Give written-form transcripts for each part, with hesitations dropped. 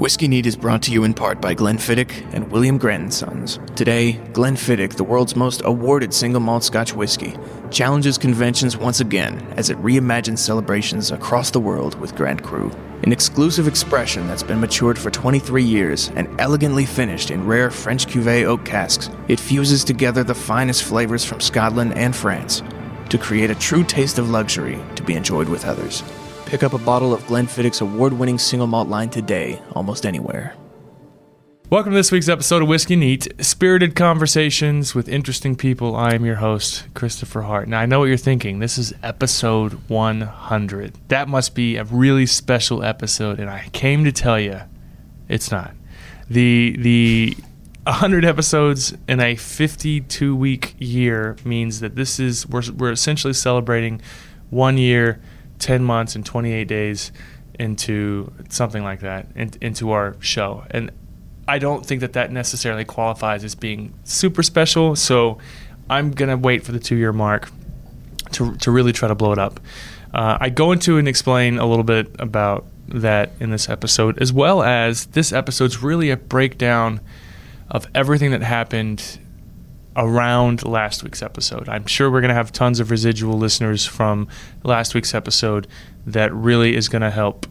Whiskey Neat is brought to you in part by Glenfiddich and William Grant & Sons. Today, Glenfiddich, the world's most awarded single malt Scotch whiskey, challenges conventions once again as it reimagines celebrations across the world with Grand Cru. An exclusive expression that's been matured for 23 years and elegantly finished in rare French cuvee oak casks, it fuses together the finest flavors from Scotland and France to create a true taste of luxury to be enjoyed with others. Pick up a bottle of Glenfiddich's award-winning single malt line today, almost anywhere. Welcome to this week's episode of Whiskey Neat, spirited conversations with interesting people. I am your host, Christopher Hart. Now, I know what you're thinking. This is episode 100. That must be a really special episode, and I came to tell you it's not. The 100 episodes in a 52-week year means that we're essentially celebrating 1 year, 10 months and 28 days into something like that, into our show. And I don't think that necessarily qualifies as being super special, so I'm going to wait for the 2-year mark to really try to blow it up. I go into and explain a little bit about that in this episode, as well as this episode's really a breakdown of everything that happened around last week's episode. I'm sure we're going to have tons of residual listeners from last week's episode that really is going to help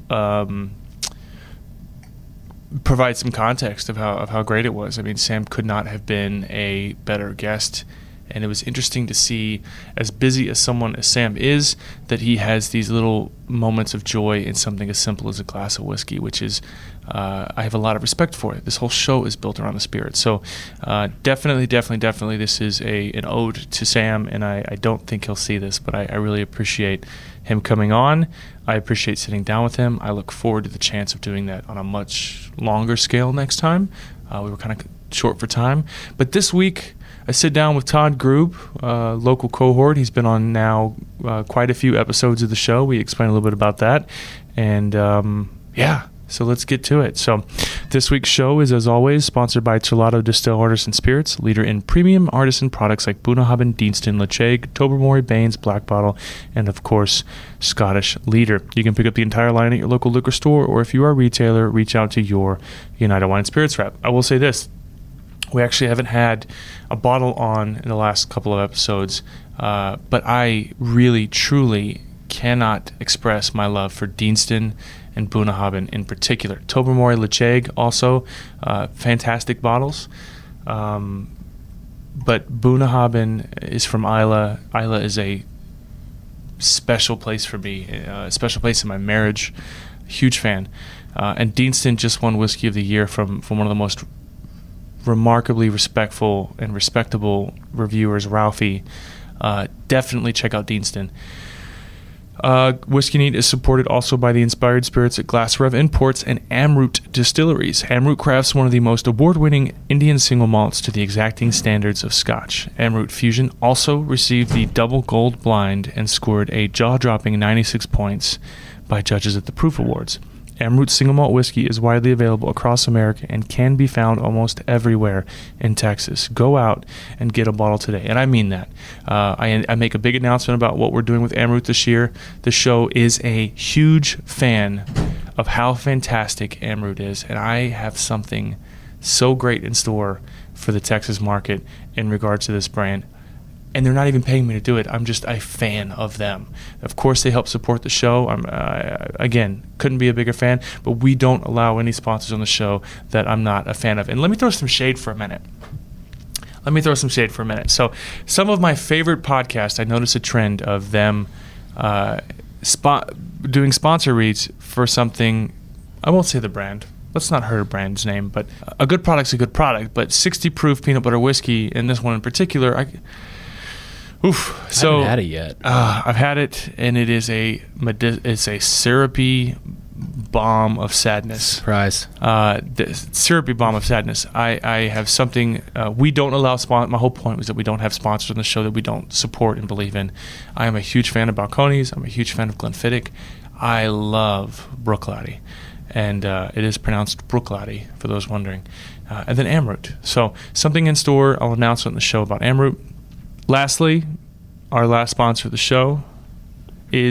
provide some context of how great it was. I mean, Sam could not have been a better guest, and it was interesting to see, as busy as someone as Sam is, that he has these little moments of joy in something as simple as a glass of whiskey, which is, I have a lot of respect for it. This whole show is built around the spirit. So definitely, this is an ode to Sam, and I don't think he'll see this, but I really appreciate him coming on. I appreciate sitting down with him. I look forward to the chance of doing that on a much longer scale next time. We were kind of short for time. But this week, I sit down with Todd Grube, local cohort. He's been on now quite a few episodes of the show. We explain a little bit about that. And so let's get to it. So this week's show is, as always, sponsored by Terlato Distilled Artisan Spirits, leader in premium artisan products like Bunnahabhain, Deanston, Ledaig, Tobermory, Baines, Black Bottle, and, of course, Scottish Leader. You can pick up the entire line at your local liquor store, or if you are a retailer, reach out to your United Wine Spirits rep. I will say this. We actually haven't had a bottle on in the last couple of episodes, but I really, truly cannot express my love for Deanston and Bunnahabhain in particular. Tobermory, Ledaig also, fantastic bottles. But Bunnahabhain is from Islay. Islay is a special place for me, a special place in my marriage. Huge fan. And Deanston just won Whiskey of the Year from one of the most remarkably respectful and respectable reviewers, Ralphie. Definitely check out Deanston. Whiskey Neat is supported also by the Inspired Spirits at Glass Rev Imports and Amrut Distilleries. Amrut crafts one of the most award-winning Indian single malts to the exacting standards of Scotch. Amrut Fusion also received the Double Gold Blind and scored a jaw-dropping 96 points by judges at the Proof Awards. Amrut single malt whiskey is widely available across America and can be found almost everywhere in Texas. Go out and get a bottle today, and I mean that. I make a big announcement about what we're doing with Amrut this year. The show is a huge fan of how fantastic Amrut is, and I have something so great in store for the Texas market in regards to this brand. And they're not even paying me to do it. I'm just a fan of them. Of course, they help support the show. Again, couldn't be a bigger fan, but we don't allow any sponsors on the show that I'm not a fan of. And let me throw some shade for a minute. So some of my favorite podcasts, I noticed a trend of them doing sponsor reads for something. I won't say the brand. Let's not hurt a brand's name, but a good product's a good product. But 60 proof peanut butter whiskey, and this one in particular, I haven't had it yet. I've had it, and it's a syrupy bomb of sadness. Surprise. The syrupy bomb of sadness. I have something. We don't allow my whole point was that we don't have sponsors on the show that we don't support and believe in. I am a huge fan of Balcones. I'm a huge fan of Glenfiddich. I love Bruichladdich, and it is pronounced Bruichladdich for those wondering. And then Amrut. So something in store. I'll announce on the show about Amrut. Lastly, our last sponsor of the show is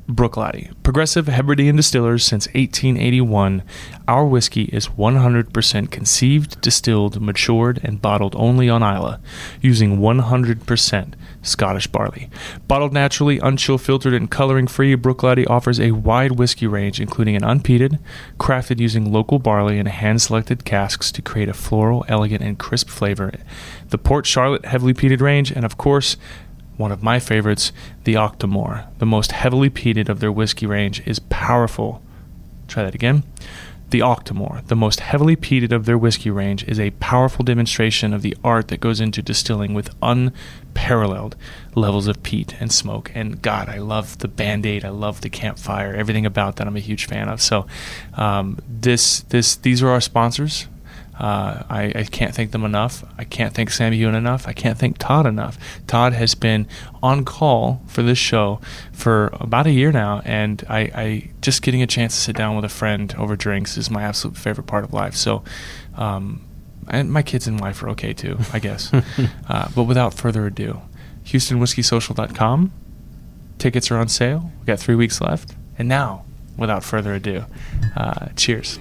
Bruichladdich, Progressive Hebridean Distillers since 1881. Our whiskey is 100% conceived, distilled, matured, and bottled only on Islay, using 100% Scottish barley. Bottled naturally, unchill filtered, and coloring-free, Bruichladdich offers a wide whiskey range, including an unpeated, crafted using local barley and hand-selected casks to create a floral, elegant, and crisp flavor. The Port Charlotte heavily peated range, and of course, one of my favorites, the Octomore, the most heavily peated of their whiskey range, is powerful. Try that again. The Octomore, the most heavily peated of their whiskey range, is a powerful demonstration of the art that goes into distilling with unparalleled levels of peat and smoke. And God, I love the Band-Aid. I love the campfire. Everything about that I'm a huge fan of. So these are our sponsors. I can't thank them enough. I can't thank Sam Heughan enough. I can't thank Todd enough. Todd has been on call for this show for about a year now, and I just getting a chance to sit down with a friend over drinks is my absolute favorite part of life. So, and my kids and wife are okay too, I guess. But without further ado, HoustonWhiskeySocial.com. Tickets are on sale. We've got 3 weeks left. And now, without further ado, cheers.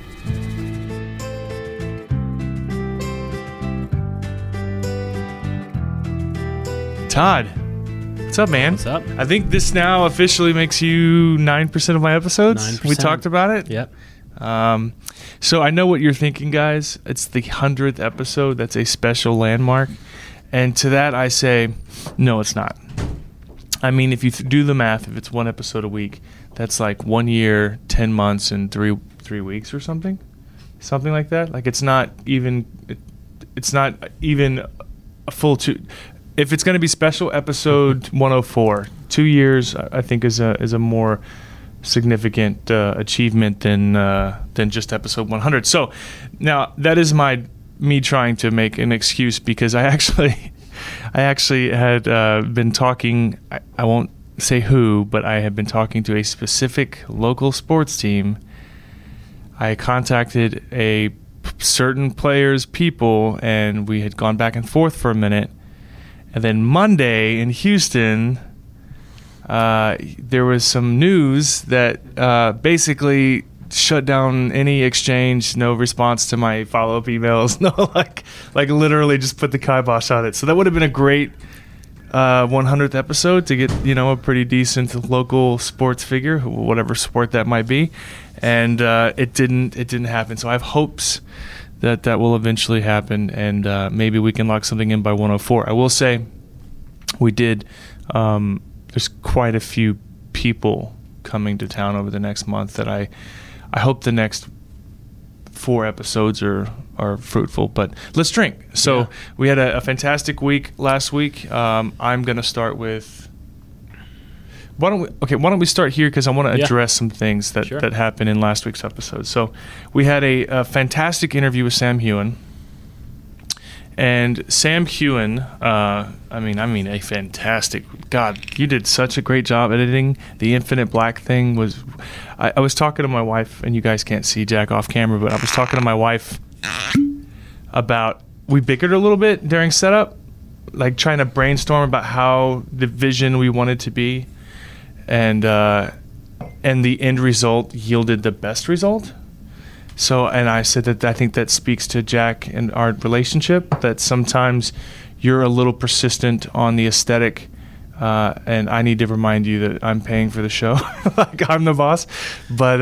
Todd, what's up, man? What's up? I think this now officially makes you 9% of my episodes. 9%. We talked about it. Yep. So I know what you're thinking, guys. It's the 100th episode. That's a special landmark. And to that, I say, no, it's not. I mean, if you do the math, if it's one episode a week, that's like 1 year, 10 months, and three weeks or something like that. Like it's not even a full two. If it's going to be special episode 104, 2 years, I think is a more significant achievement than just episode 100. So now that is me trying to make an excuse because I actually had been talking. I won't say who, but I have been talking to a specific local sports team. I contacted a certain player's people, and we had gone back and forth for a minute. And then Monday in Houston, there was some news that basically shut down any exchange, no response to my follow-up emails, no like literally just put the kibosh on it. So that would have been a great 100th episode to get a pretty decent local sports figure, whatever sport that might be, and it didn't happen. So I have hopes that will eventually happen, and maybe we can lock something in by 104. I will say we did. There's quite a few people coming to town over the next month that I hope the next 4 episodes are fruitful. But let's drink. So yeah. We had a fantastic week last week. I'm going to start with. Why don't we start here because I want to address some things that happened in last week's episode. So we had a fantastic interview with Sam Heughan. And Sam Heughan, I mean a fantastic, God, you did such a great job editing. The Infinite Black thing was, I was talking to my wife, and you guys can't see Jack off camera, but I was talking to my wife about, we bickered a little bit during setup, like trying to brainstorm about how the vision we wanted to be. And the end result yielded the best result. So, and I said that I think that speaks to Jack and our relationship, that sometimes you're a little persistent on the aesthetic, and I need to remind you that I'm paying for the show, like I'm the boss. But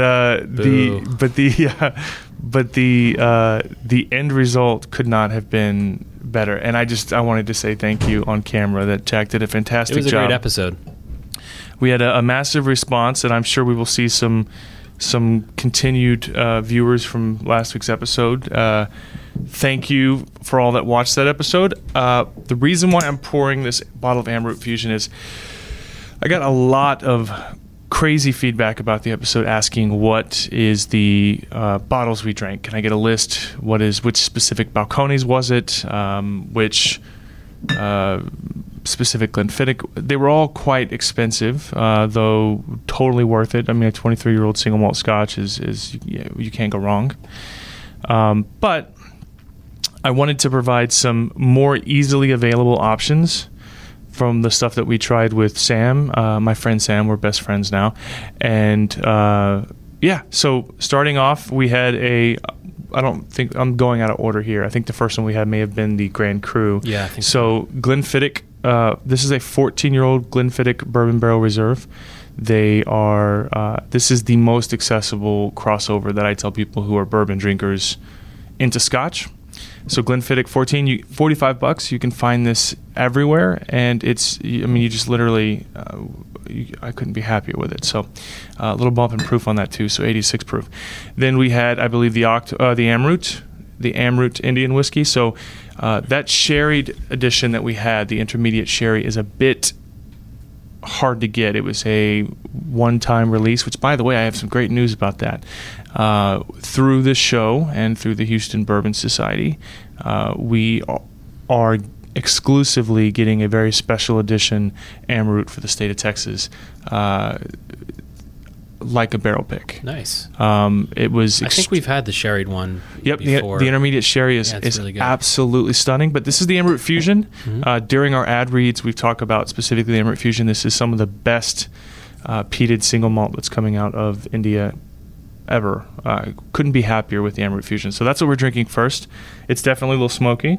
the end result could not have been better. And I wanted to say thank you on camera that Jack did a fantastic job. It was a great episode. We had a massive response, and I'm sure we will see some continued viewers from last week's episode. Thank you for all that watched that episode. The reason why I'm pouring this bottle of Amroot Fusion is I got a lot of crazy feedback about the episode asking what is the bottles we drank. Can I get a list? Which specific Balcones was it? Which specific Glenfiddich. They were all quite expensive, though totally worth it. I mean, a 23-year-old single malt Scotch is you can't go wrong. But I wanted to provide some more easily available options from the stuff that we tried with Sam, my friend Sam. We're best friends now. And so starting off, we had I don't think I'm going out of order here. I think the first one we had may have been the Grand Cru. Yeah, I think so. Glenfiddich, this is a 14-year-old Glenfiddich Bourbon Barrel Reserve. They are, this is the most accessible crossover that I tell people who are bourbon drinkers into Scotch. So Glenfiddich 14, $45. You can find this everywhere, and you just literally, I couldn't be happier with it. So a little bump in proof on that too. So 86 proof. Then we had, I believe, the Amrut Indian whiskey. So that sherried edition that we had, the intermediate sherry, is a bit hard to get. It was a one-time release, which, by the way, I have some great news about that. Through this show and through the Houston Bourbon Society, we are exclusively getting a very special edition Amrut for the state of Texas, like a barrel pick. Nice. It was. I think we've had the sherried one. Yep, before. The intermediate sherry is really absolutely stunning. But this is the Amrut Fusion. Mm-hmm. During our ad reads, we've talked about specifically the Amrut Fusion. This is some of the best peated single malt that's coming out of India ever. Couldn't be happier with the Amrut Fusion. So that's what we're drinking first. It's definitely a little smoky.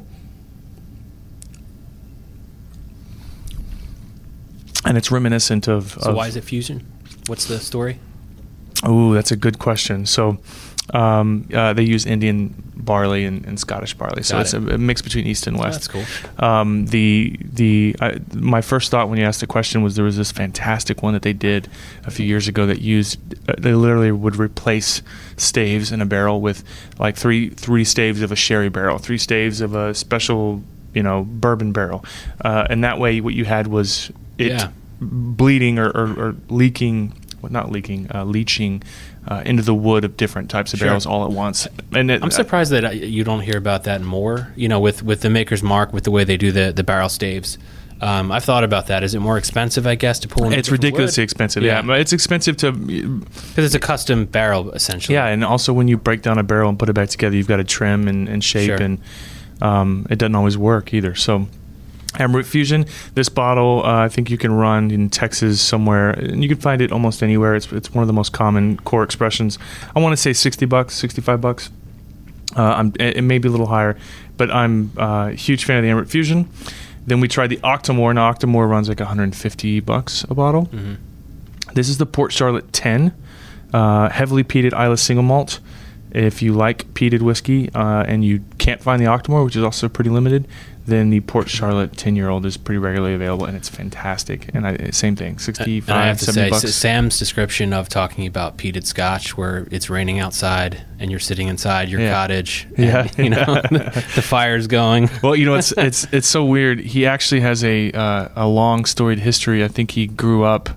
And it's reminiscent of... So why is it Fusion? What's the story? Oh, that's a good question. So they use Indian barley and Scottish barley. So it's a mix between East and West. Oh, that's cool. My first thought when you asked the question was there was this fantastic one that they did a few years ago that they literally would replace staves in a barrel with like three staves of a sherry barrel, 3 staves of a special, bourbon barrel. And that way what you had was bleeding or leaking, leaching into the wood of different types of barrels all at once. And I'm surprised that you don't hear about that more. With the Maker's Mark, with the way they do the barrel staves. I've thought about that. Is it more expensive, I guess, to pull in? It's ridiculously expensive. Yeah, it's expensive because it's a custom barrel essentially. Yeah, and also when you break down a barrel and put it back together, you've got to trim and shape, and it doesn't always work either. So. Amrut Fusion, this bottle, I think you can run in Texas somewhere, and you can find it almost anywhere. It's one of the most common core expressions. I want to say $60, $65. It may be a little higher, but I'm a huge fan of the Amrut Fusion. Then we tried the Octomore. Now, Octomore runs like $150 a bottle. Mm-hmm. This is the Port Charlotte 10, heavily peated Islay single malt. If you like peated whiskey and you can't find the Octomore, which is also pretty limited, then the Port Charlotte 10-year-old is pretty regularly available, and it's fantastic. And same thing, $65, and I have to say, $70. Sam's description of talking about peated Scotch, where it's raining outside and you're sitting inside your cottage, and, the fire's going. Well, it's so weird. He actually has a long storied history. I think he grew up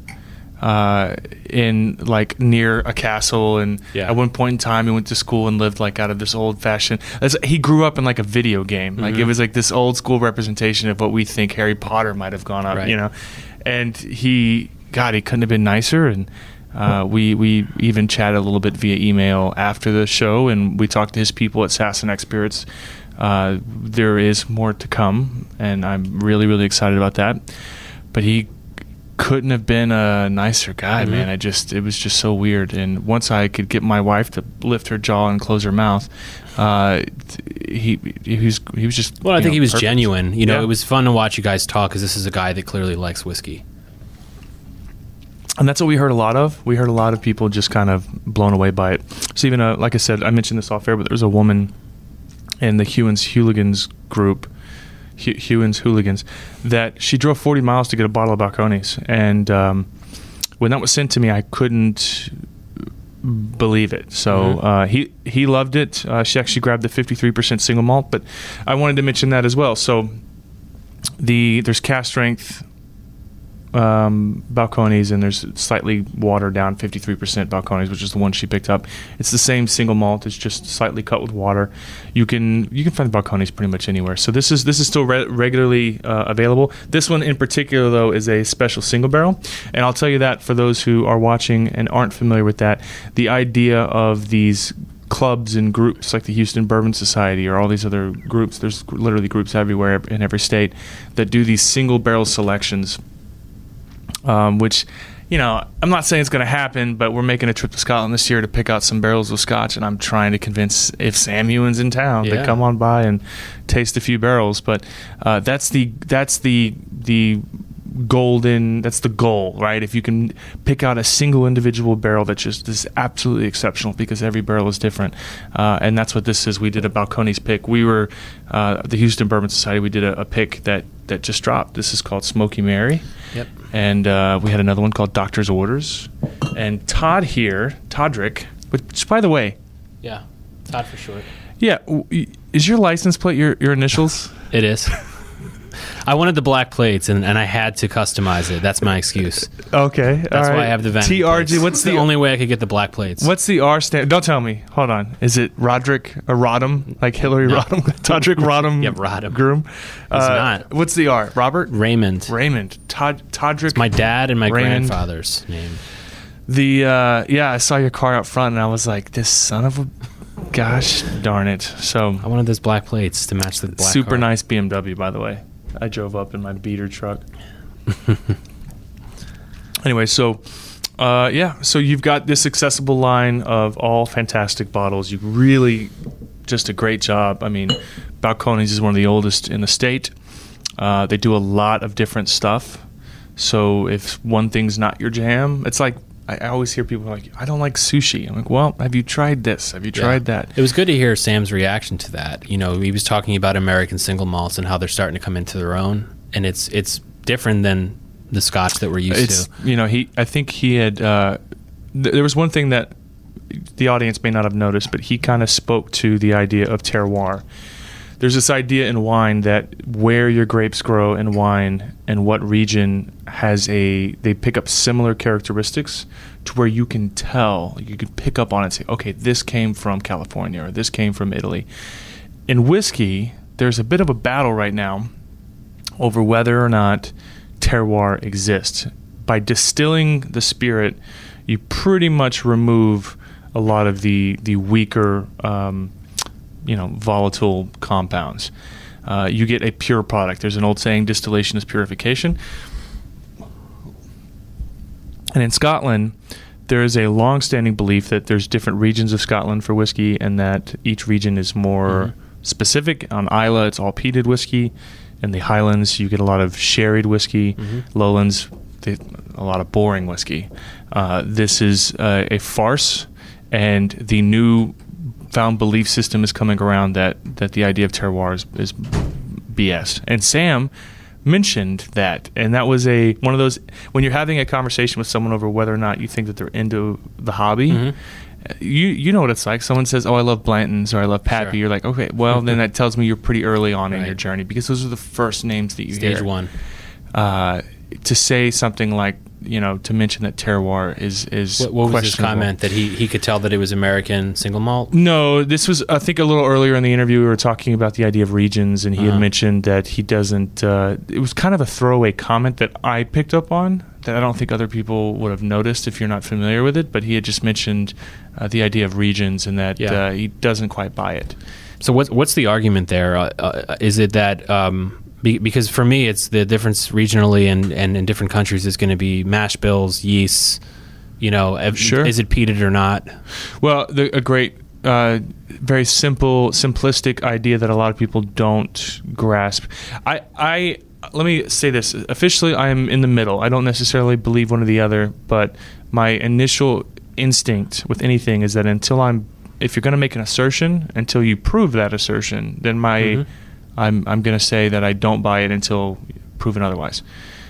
in like near a castle, and at one point in time he went to school and lived like out of this old fashioned, he grew up in like a video game. Like it was like this old school representation of what we think Harry Potter might have gone up, and he couldn't have been nicer. And we even chatted a little bit via email after the show, and we talked to his people at Sassenach Spirits. There is more to come, and I'm really, really excited about that. But he couldn't have been a nicer guy, man. It was just so weird. And once I could get my wife to lift her jaw and close her mouth, he was just. Well, I think he was perfect. Genuine. It was fun to watch you guys talk, because this is a guy that clearly likes whiskey. And that's what we heard a lot of. We heard a lot of people just kind of blown away by it. So even like I said, I mentioned this off air, but there was a woman in the Hewins Hooligans group. Hewins Hooligans, that she drove 40 miles to get a bottle of Balcones, and when that was sent to me, I couldn't believe it. So he loved it. She actually grabbed the 53% single malt, but I wanted to mention that as well. So there's cast strength Balcones, and there's slightly watered down 53% Balcones, which is the one she picked up. It's the same single malt. It's just slightly cut with water. You can find Balcones pretty much anywhere. So this is still regularly available. This one in particular, though, is a special single barrel, and I'll tell you that for those who are watching and aren't familiar with that, the idea of these clubs and groups like the Houston Bourbon Society or all these other groups. There's literally groups everywhere in every state that do these single barrel selections, which, you know, I'm not saying it's going to happen, but we're making a trip to Scotland this year to pick out some barrels of scotch, and I'm trying to convince, if Sam Ewan's in town, to come on by and taste a few barrels. But that's the goal, right? If you can pick out a single individual barrel that just is absolutely exceptional, because every barrel is different, and that's what this is. We did a Balcones pick. We were the Houston Bourbon Society. We did a pick that just dropped. This is called Smoky Mary. Yep. And we had another one called Doctor's Orders. And Todd here, Toddrick, which, by the way, yeah, Todd for short. Yeah, is your license plate your initials? It is. I wanted the black plates, and I had to customize it. That's my excuse. Okay. That's why I have the vanity TRG. plates. What's the only way I could get the black plates? What's the R stand? Don't tell me. Hold on. Is it Roderick or Rodham? Like Hillary Rodham? Toddrick Rodham? Yeah, Rodham. Groom? It's not. What's the R? Robert? Raymond. Toddrick. It's my dad and my Raymond. grandfather's name. I saw your car out front, and I was like, this son of a... Gosh darn it. So I wanted those black plates to match the black super car. Nice BMW, by the way. I drove up in my beater truck. Anyway, so you've got this accessible line of all fantastic bottles. You really just a great job. I mean, Balcones is one of the oldest in the state. They do a lot of different stuff. So if one thing's not your jam, it's like, I always hear people like, I don't like sushi. I'm like, well, have you tried this? Have you tried that? It was good to hear Sam's reaction to that. You know, he was talking about American single malts and how they're starting to come into their own, and it's different than the scotch that we're used to. You know, I think he had. There was one thing that the audience may not have noticed, but he kind of spoke to the idea of terroir. There's this idea in wine that where your grapes grow in wine and what region they pick up similar characteristics to where you can tell, you could pick up on it and say, okay, this came from California or this came from Italy. In whiskey, there's a bit of a battle right now over whether or not terroir exists. By distilling the spirit, you pretty much remove a lot of the weaker volatile compounds. You get a pure product. There's an old saying, distillation is purification. And in Scotland, there is a long-standing belief that there's different regions of Scotland for whiskey, and that each region is more specific. On Islay, it's all peated whiskey. In the Highlands, you get a lot of sherried whiskey. Lowlands, a lot of boring whiskey. This is a farce, and the new found belief system is coming around that the idea of terroir is BS. And Sam mentioned that, and that was one of those, when you're having a conversation with someone over whether or not you think that they're into the hobby, you know what it's like. Someone says, oh, I love Blanton's or I love Pappy. Sure. You're like, okay, well, then that tells me you're pretty early on in your journey, because those are the first names that you hear. Stage one. To say something like, to mention that terroir is what was his comment, that he could tell that it was American single malt? No, this was, I think, a little earlier in the interview. We were talking about the idea of regions, and he had mentioned that he doesn't. It was kind of a throwaway comment that I picked up on, that I don't think other people would have noticed if you're not familiar with it. But he had just mentioned the idea of regions, and that he doesn't quite buy it. So what's the argument there? Is it that because for me, it's the difference regionally and in different countries is going to be mash bills, yeasts. Sure. Is it peated or not? Well, a great, very simplistic idea that a lot of people don't grasp. Let me say this. Officially, I am in the middle. I don't necessarily believe one or the other, but my initial instinct with anything is that if you're going to make an assertion, until you prove that assertion, then I'm going to say that I don't buy it until proven otherwise.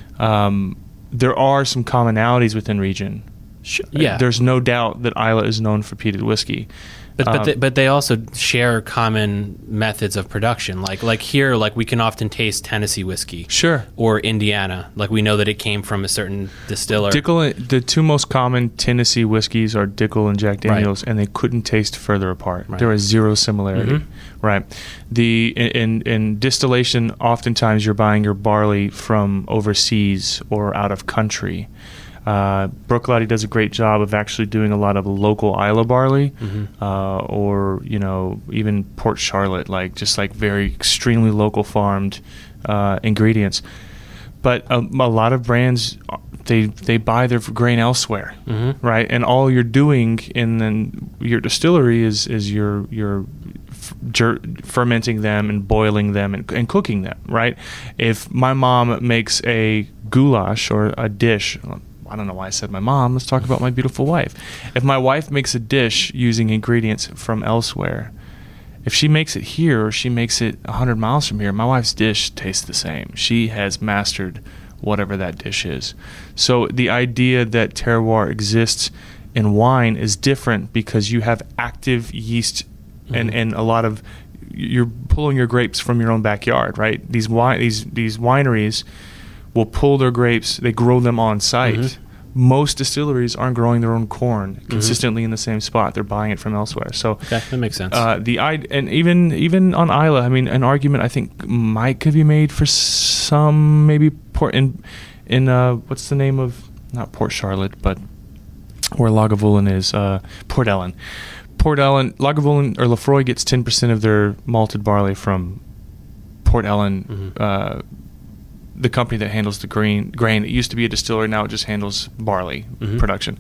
There are some commonalities within region. Yeah. There's no doubt that Islay is known for peated whiskey. But they also share common methods of production. Like here, we can often taste Tennessee whiskey. Sure. Or Indiana. We know that it came from a certain distiller. The two most common Tennessee whiskeys are Dickel and Jack Daniels, and they couldn't taste further apart. Right. There is zero similarity. Right. In distillation, oftentimes you're buying your barley from overseas or out of country. Bruichladdich does a great job of actually doing a lot of local Islay barley, or even Port Charlotte, just very extremely local farmed ingredients. But a lot of brands, they buy their grain elsewhere, right? And all you're doing in your distillery is you're fermenting them and boiling them and cooking them, right? If my mom makes a goulash or a dish, I don't know why I said my mom, let's talk about my beautiful wife. If my wife makes a dish using ingredients from elsewhere, if she makes it here or she makes it 100 miles from here, my wife's dish tastes the same. She has mastered whatever that dish is. So the idea that terroir exists in wine is different because you have active yeast and a lot of, you're pulling your grapes from your own backyard, right? These wineries will pull their grapes, they grow them on site. Most distilleries aren't growing their own corn consistently in the same spot. They're buying it from elsewhere. So that makes sense. And even on Islay, I mean, an argument I think could be made for some maybe Port in what's the name of, not Port Charlotte, but where Lagavulin is, Port Ellen. Port Ellen, Lagavulin or Laphroaig gets 10% of their malted barley from Port Ellen. The company that handles the grain. It used to be a distillery, now it just handles barley production.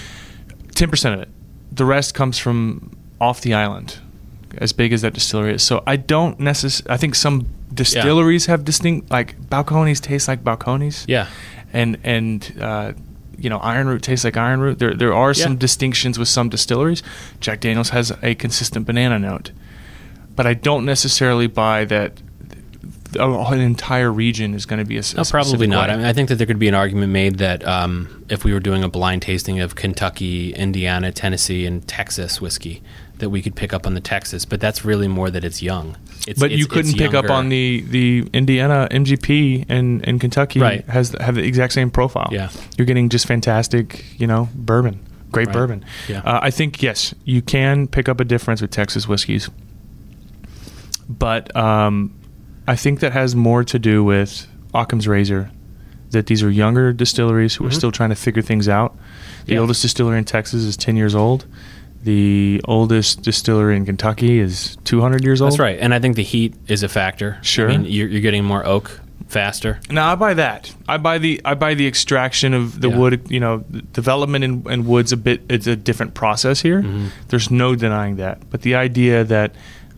10% of it. The rest comes from off the island, as big as that distillery is. So I don't necessarily, I think some distilleries have distinct, like Balcones taste like Balcones. Yeah. And Iron Root tastes like Iron Root. There are some distinctions with some distilleries. Jack Daniel's has a consistent banana note. But I don't necessarily buy that an entire region is going to be a probably not. way. I mean, I think that there could be an argument made that if we were doing a blind tasting of Kentucky, Indiana, Tennessee, and Texas whiskey, that we could pick up on the Texas, but that's really more that it's young. But you couldn't pick up on the Indiana MGP and Kentucky have the exact same profile. Yeah. You're getting just fantastic, bourbon, great bourbon. Yeah. I think, yes, you can pick up a difference with Texas whiskeys. But I think that has more to do with Occam's razor, that these are younger distilleries who are still trying to figure things out. The oldest distillery in Texas is 10 years old. The oldest distillery in Kentucky is 200 years old. That's right. And I think the heat is a factor. Sure. I mean, you're getting more oak faster. No, I buy that. I buy the extraction of the wood. Development in wood's it's a different process here. There's no denying that. But the idea that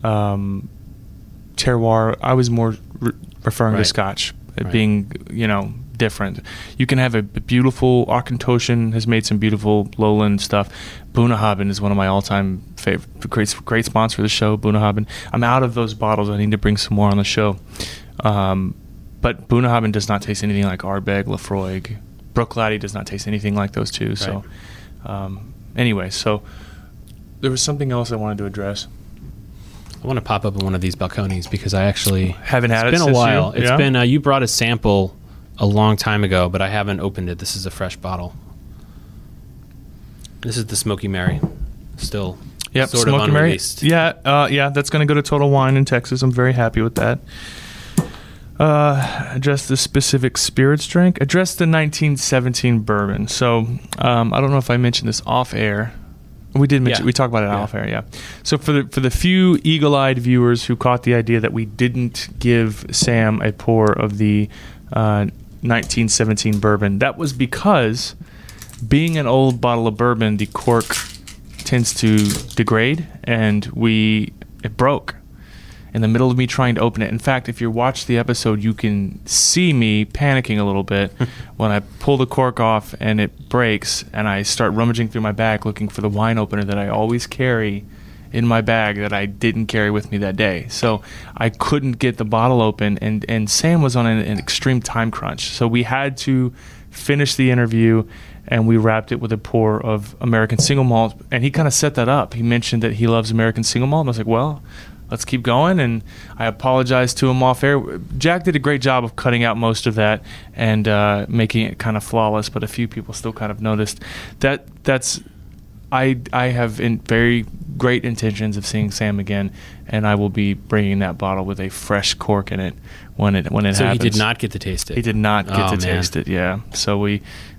terroir, I was more referring to Scotch being, different. You can have a beautiful, Auchentoshan has made some beautiful lowland stuff. Bunnahabhain is one of my all-time favorite, great sponsor of the show, Bunnahabhain. I'm out of those bottles. I need to bring some more on the show. But Bunnahabhain does not taste anything like Ardbeg, Laphroaig. Bruichladdich does not taste anything like those two. Right. So anyway, so there was something else I wanted to address. I want to pop up in one of these Balcones because I actually haven't had it. It's been a while. It's been you brought a sample a long time ago, but I haven't opened it. This is a fresh bottle. This is the Smoky Mary, still sort of unreleased. Mary. Yeah, that's going to go to Total Wine in Texas. I'm very happy with that. Address the specific spirits drink. Address the 1917 bourbon. So I don't know if I mentioned this off air. We did mention. We talked about it off air. Yeah. So for the few eagle-eyed viewers who caught the idea that we didn't give Sam a pour of the 1917 bourbon, that was because, being an old bottle of bourbon, the cork tends to degrade, and it broke in the middle of me trying to open it. In fact, if you watch the episode, you can see me panicking a little bit when I pull the cork off and it breaks, and I start rummaging through my bag looking for the wine opener that I always carry in my bag that I didn't carry with me that day. So I couldn't get the bottle open, and Sam was on an extreme time crunch. So we had to finish the interview, and we wrapped it with a pour of American single malt. And he kind of set that up. He mentioned that he loves American single malt, and I was like, well, let's keep going. And I apologized to him off air. Jack did a great job of cutting out most of that and making it kind of flawless, but a few people still kind of noticed that's I have very great intentions of seeing Sam again, and I will be bringing that bottle with a fresh cork in it when it happens. So he did not get to taste it. He did not get to taste it. Yeah. So we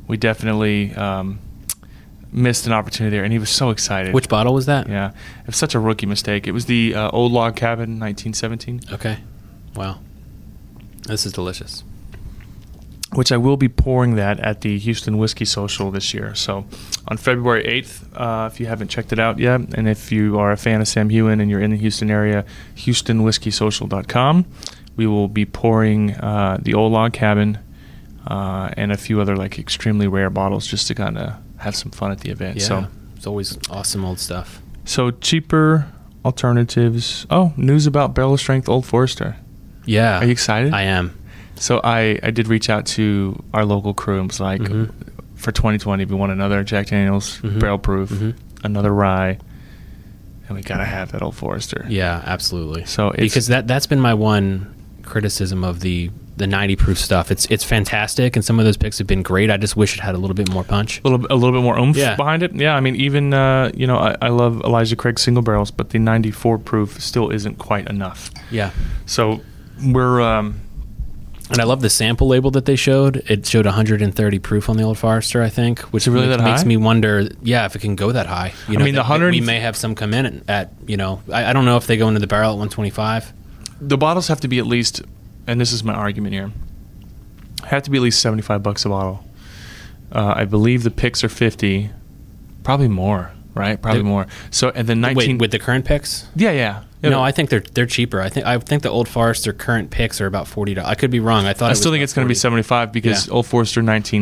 we definitely missed an opportunity there, and he was so excited. Which bottle was that? Yeah, it was such a rookie mistake. It was the Old Log Cabin 1917. Okay. Wow. This is delicious. Which I will be pouring that at the Houston Whiskey Social this year. So on February 8th, if you haven't checked it out yet, and if you are a fan of Sam Heughan and you're in the Houston area, HoustonWhiskeySocial.com, we will be pouring the Old Log Cabin and a few other like extremely rare bottles just to kind of have some fun at the event. Yeah, so it's always awesome old stuff. So cheaper alternatives. Oh, news about Barrel Strength Old Forester. Yeah. Are you excited? I am. So I did reach out to our local crew and was like, for 2020, we want another Jack Daniel's barrel proof, another rye, and we got to have that Old Forester. Yeah, absolutely. So because that's been my one criticism of the 90 proof stuff. It's fantastic, and some of those picks have been great. I just wish it had a little bit more punch. A little bit more oomph behind it. Yeah, I mean, even, I love Elijah Craig single barrels, but the 94 proof still isn't quite enough. Yeah. So we're... And I love the sample label that they showed. It showed 130 proof on the Old Forester, I think, which really that makes high? me wonder, if it can go that high. I mean, we may have some come in at I don't know if they go into the barrel at 125. The bottles have to be at least, and this is my argument here, have to be at least $75 a bottle. I believe the picks are 50, probably more, right? Probably more. So and then 19 Wait, with the current picks? Yeah. No, I think they're cheaper. I think the Old Forester current picks are about $40. I could be wrong. I still think it's going to be 75 because Old Forester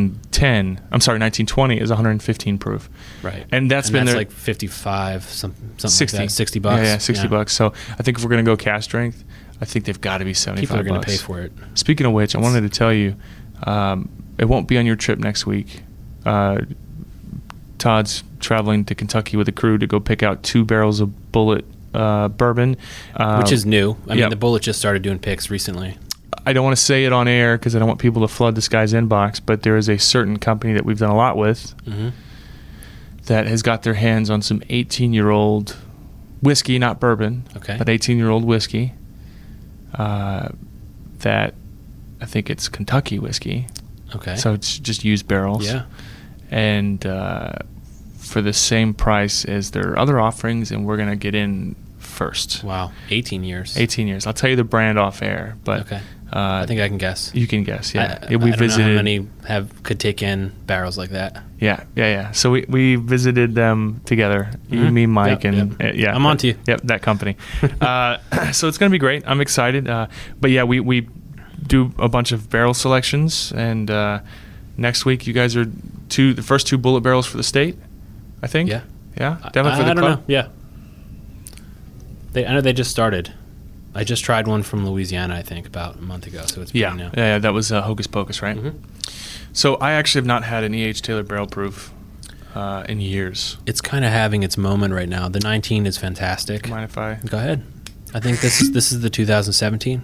1920 is 115 proof. Right. And that's been like 55 something 60. like that, $60. Yeah, $60. So I think if we're going to go cast strength, I think they've got to be 75. People are going to pay for it. Speaking of which, I wanted to tell you, it won't be on your trip next week. Todd's traveling to Kentucky with a crew to go pick out 2 barrels of Bullet bourbon, which is new. I mean, the Bullet just started doing picks recently. I don't want to say it on air because I don't want people to flood this guy's inbox, but there is a certain company that we've done a lot with that has got their hands on some 18-year-old whiskey, not bourbon, but 18-year-old whiskey that I think it's Kentucky whiskey. Okay. So it's just used barrels. Yeah. And for the same price as their other offerings, and we're going to get in first. Wow. 18 years. 18 years. I'll tell you the brand off air, but I think I can guess. You can guess, yeah. I don't know how many could take in barrels like that. Yeah. So we visited them together. You, me, Mike, and I'm on to you. Yep, that company. So it's going to be great. I'm excited. But yeah, we do a bunch of barrel selections, and next week you guys are the first 2 Bullet barrels for the state, I think. Yeah. Definitely for the club. I don't know. Yeah. I know they just started. I just tried one from Louisiana, I think, about a month ago, so it's pretty new. Yeah, that was Hocus Pocus, right? So I actually have not had an E.H. Taylor barrel proof in years. It's kind of having its moment right now. The 19 is fantastic. Mind if I... Go ahead. I think this is the 2017.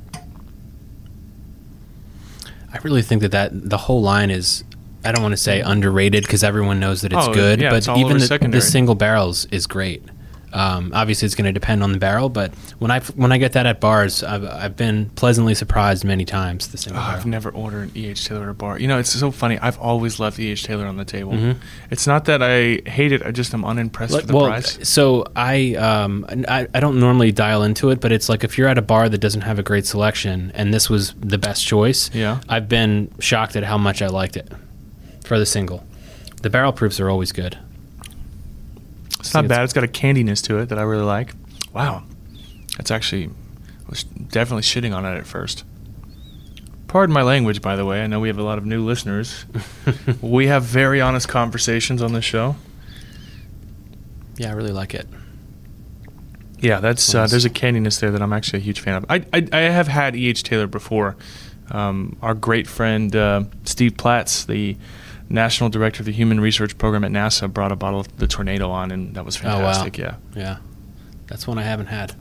I really think that the whole line is, I don't want to say underrated because everyone knows that it's good, but even the single barrels is great. Obviously, it's going to depend on the barrel, but when I get that at bars, I've been pleasantly surprised many times. The single barrel. I've never ordered an E.H. Taylor at a bar. It's so funny. I've always left E.H. Taylor on the table. It's not that I hate it. I just am unimpressed with the price. So I don't normally dial into it, but it's like if you're at a bar that doesn't have a great selection, and this was the best choice. Yeah. I've been shocked at how much I liked it for the single. The barrel proofs are always good. It's not bad. It's got a candiness to it that I really like. Wow. That's actually... I was definitely shitting on it at first. Pardon my language, by the way. I know we have a lot of new listeners. We have very honest conversations on this show. Yeah, I really like it. Yeah, that's there's a candiness there that I'm actually a huge fan of. I have had E.H. Taylor before. Our great friend Steve Platts, the National Director of the Human Research Program at NASA, brought a bottle of the Tornado on, and that was fantastic. Oh, wow. Yeah. That's one I haven't had.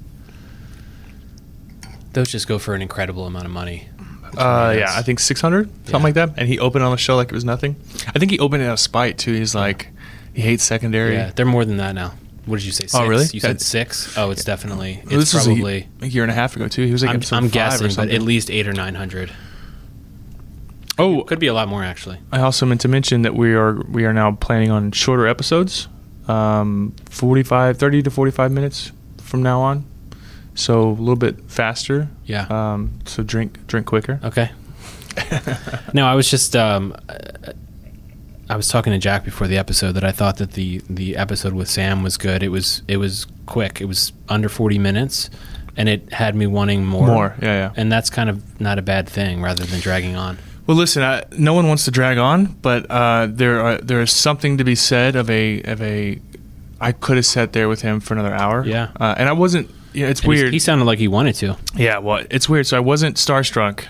Those just go for an incredible amount of money. Yeah, I think 600, something like that. And he opened on the show like it was nothing. I think he opened it out of spite too. He's like, he hates secondary. Yeah, they're more than that now. What did you say? 6? Oh, really? You said 6? Oh, it's definitely. This probably was a year and a half ago too. He was like, I'm guessing, or but at least 800 or 900. Could be a lot more, actually. I also meant to mention that we are now planning on shorter episodes, 30 to 45 minutes from now on. So a little bit faster. Yeah. So drink quicker. Okay. No, I was just I was talking to Jack before the episode that I thought that the episode with Sam was good. It was quick. It was under 40 minutes, and it had me wanting more. More, yeah. And that's kind of not a bad thing, rather than dragging on. Well, listen, no one wants to drag on, but there is something to be said of a. I could have sat there with him for another hour. Yeah. And I wasn't. Yeah, it's weird. He sounded like he wanted to. Yeah, well, it's weird. So I wasn't starstruck.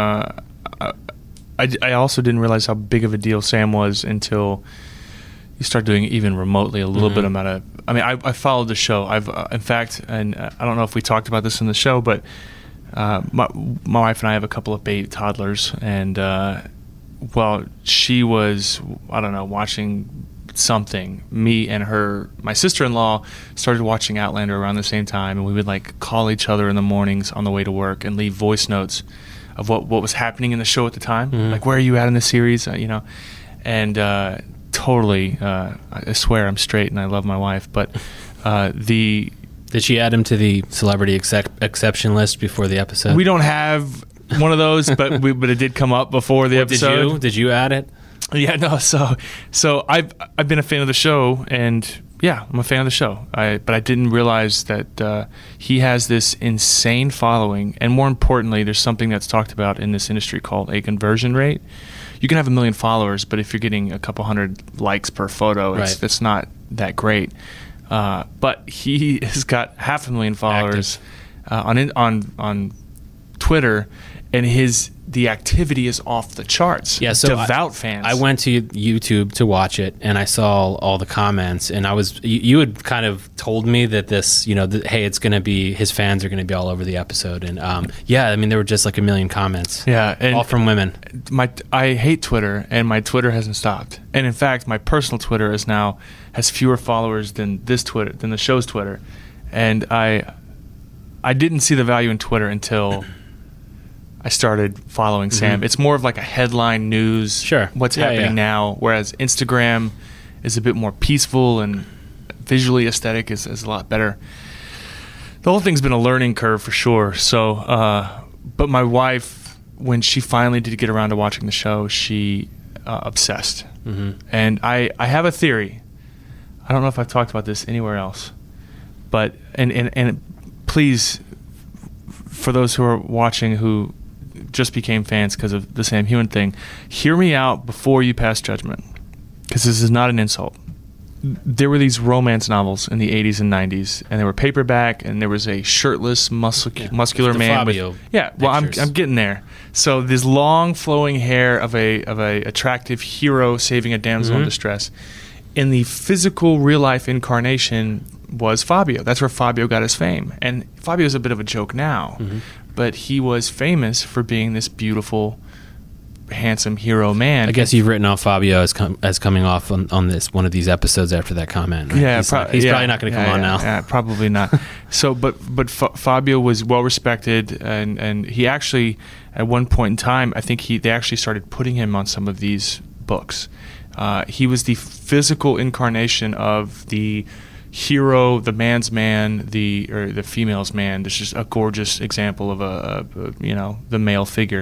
I also didn't realize how big of a deal Sam was until you start doing even remotely a little bit amount of. I mean, I followed the show. I've in fact, and I don't know if we talked about this in the show, but my wife and I have a couple of baby toddlers, and well, she was, I don't know, watching something. Me and my sister-in-law started watching Outlander around the same time, and we would like call each other in the mornings on the way to work and leave voice notes of what was happening in the show at the time. Like, where are you at in the series? And totally, I swear I'm straight and I love my wife, but did she add him to the celebrity exception list before the episode? We don't have one of those, but it did come up before the episode. Did you add it? Yeah, no. So I've been a fan of the show, and yeah, I'm a fan of the show. But I didn't realize that he has this insane following, and more importantly, there's something that's talked about in this industry called a conversion rate. You can have 1 million followers, but if you're getting a couple hundred likes per photo, it's not that great. But he has got 500,000 followers on Twitter, and the activity is off the charts. Yeah, so devout fans. I went to YouTube to watch it, and I saw all the comments, and you had kind of told me that this, hey, it's going to be, his fans are going to be all over the episode, and yeah, I mean, there were just like 1 million comments. Yeah, and all from women. I hate Twitter, and my Twitter hasn't stopped. And in fact, my personal Twitter has fewer followers than the show's Twitter, and I didn't see the value in Twitter until I started following Sam. It's more of like a headline news. Sure. What's happening now, whereas Instagram is a bit more peaceful and visually aesthetic is a lot better. The whole thing's been a learning curve for sure. So, but my wife, when she finally did get around to watching the show, she obsessed. And I have a theory. I don't know if I've talked about this anywhere else, but and please, for those who are watching who just became fans because of the Sam Heughan thing, hear me out before you pass judgment, because this is not an insult. There were these romance novels in the 80s and 90s, and they were paperback, and there was a shirtless, muscular man. Fabio well, I'm getting there. So this long, flowing hair of a attractive hero saving a damsel in distress. In the physical, real-life incarnation was Fabio. That's where Fabio got his fame. And Fabio's a bit of a joke now, but he was famous for being this beautiful, handsome hero man. I guess you've written off Fabio as coming off on this one of these episodes after that comment. Right? Yeah, he's probably not going to come on now. Yeah, probably not. So, but Fabio was well respected, and he actually, at one point in time, I think they actually started putting him on some of these books. He was the physical incarnation of the hero, the man's man, or the female's man. This is a gorgeous example of the male figure.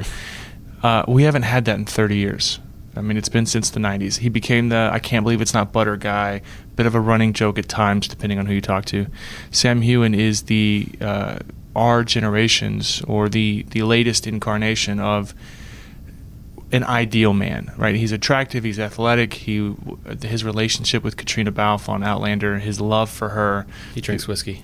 We haven't had that in 30 years. I mean, it's been since the 90s. He became the I can't believe it's not butter guy, bit of a running joke at times, depending on who you talk to. Sam Heughan is our generation's, or the latest incarnation of an ideal man, right? He's attractive, he's athletic, his relationship with Katrina Balfe on Outlander, his love for her. He drinks whiskey.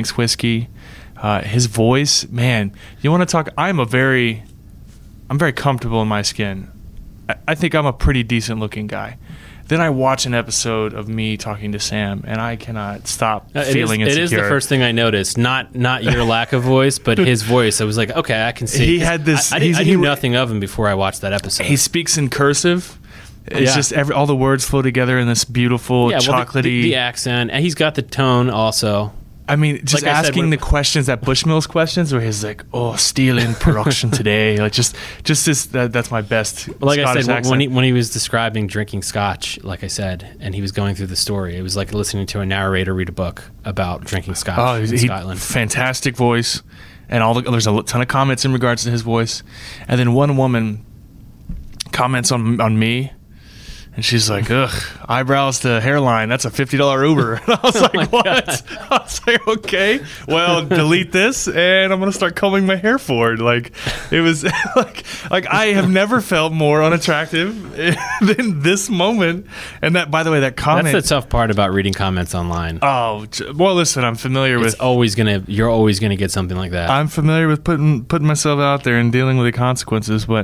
His voice, man, you want to talk, I'm very comfortable in my skin. I think I'm a pretty decent looking guy. Then I watch an episode of me talking to Sam, and I cannot stop feeling insecure. It is the first thing I noticed. Not your lack of voice, but his voice. I was like, okay, I can see. He had this. I knew nothing of him before I watched that episode. He speaks in cursive. It's just all the words flow together in this beautiful chocolatey. The accent. And he's got the tone also. I mean, just like asking the questions, that Bushmills questions, where he's like, "Oh, steel in production today." Like just this. That's my best. Like Scottish I said, accent. when he was describing drinking scotch, like I said, and he was going through the story, it was like listening to a narrator read a book about drinking scotch in Scotland. Fantastic voice, and there's a ton of comments in regards to his voice, and then one woman comments on me. And she's like, ugh, eyebrows to hairline, that's a $50 Uber. And I was like, what? God. I was like, okay, well, delete this, and I'm going to start combing my hair forward. Like, it was like I have never felt more unattractive than this moment. And that, by the way, that comment. That's the tough part about reading comments online. Oh, well, listen, I'm familiar with. You're always going to get something like that. I'm familiar with putting myself out there and dealing with the consequences, but.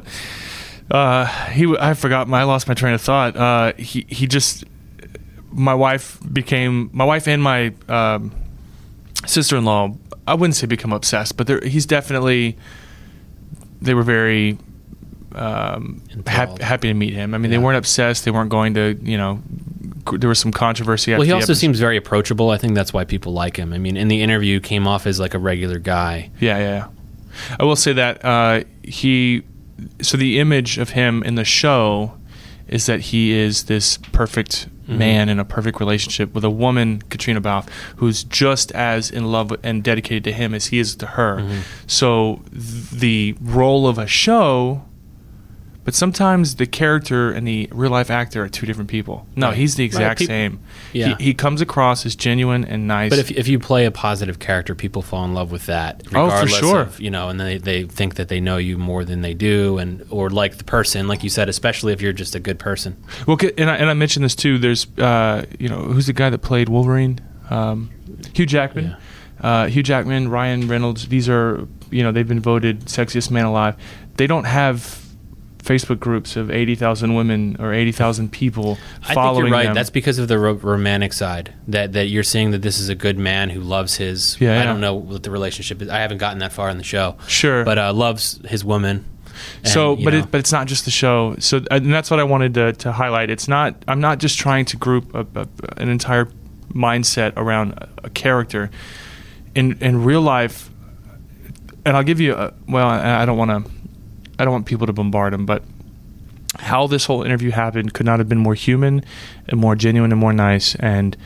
I lost my train of thought. My wife and my sister-in-law, I wouldn't say become obsessed, but they were very happy to meet him. I mean, They weren't obsessed. They weren't going to, there was some controversy after he also seems very approachable. I think that's why people like him. I mean, in the interview, came off as like a regular guy. Yeah. I will say that so the image of him in the show is that he is this perfect man in a perfect relationship with a woman, Katrina Balfe, who's just as in love and dedicated to him as he is to her. Mm-hmm. So the role of a show, but sometimes the character and the real life actor are two different people. No, he's the exact same. Yeah. He comes across as genuine and nice. But if you play a positive character, people fall in love with that. Regardless for sure. Of, and they think that they know you more than they do, or like the person, like you said, especially if you're just a good person. Well, and I mentioned this too. There's who's the guy that played Wolverine? Hugh Jackman. Yeah. Hugh Jackman, Ryan Reynolds. These are they've been voted sexiest man alive. They don't have Facebook groups of 80,000 women or 80,000 people following them. I think you're right. That's because of the romantic side. That you're seeing that this is a good man who loves his. I don't know what the relationship is. I haven't gotten that far in the show. Sure, but loves his woman. And, but it's not just the show. So and that's what I wanted to highlight. It's not. I'm not just trying to group an entire mindset around a character. In real life, and I'll give you. I don't want people to bombard him, but how this whole interview happened could not have been more human and more genuine and more nice. And